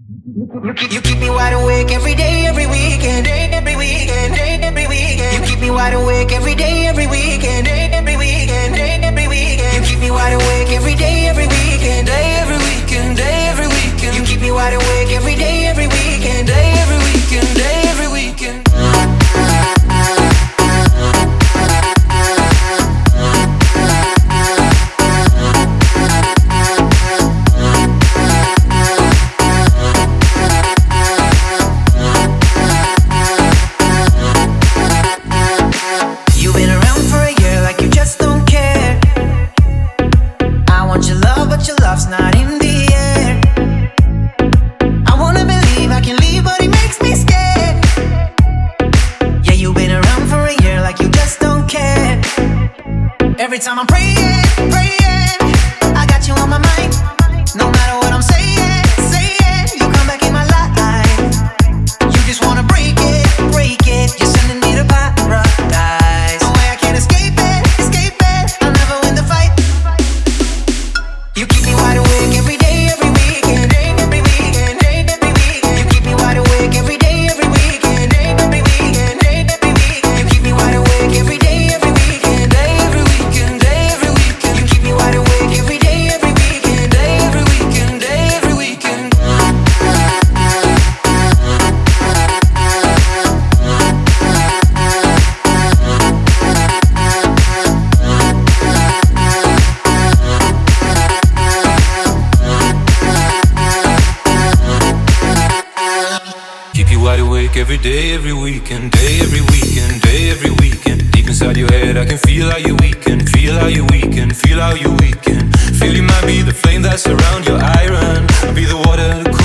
You keep me wide awake every day, every weekend, day, every weekend, day, every weekend. You keep me wide awake every day, every weekend, day, every weekend, day, every weekend. You keep me wide awake every day, every weekend, day, every weekend, day, every weekend. You keep me wide awake every day, every weekend, day, every weekend, day, every weekend. Love's not in the air. I wanna believe I can leave, but it makes me scared. Yeah, you've been around for a year like you just don't care. Every time I'm praying, praying, I got you on my mind. No matter what I'm saying, saying, you come back in my life. You just wanna break it, break it. You're sending me to paradise. No way I can't escape it, escape it. I'll never win the fight. You keep me wide awake every day, every weekend, day, every weekend, day, every weekend. You keep me wide awake every day, every weekend, day, every weekend, day, every weekend. You keep me wide awake every day, every weekend, day, every weekend, day, every weekend. You keep me wide awake every day, every weekend, day, every weekend, day, every weekend. Keep you wide awake every day, every weekend, day, every weekend, day, every weekend. Deep inside your head, I can feel how you weaken, feel how you weaken, feel how you weaken. Feel you might be the flame that surround your iron. I'll be the water to cool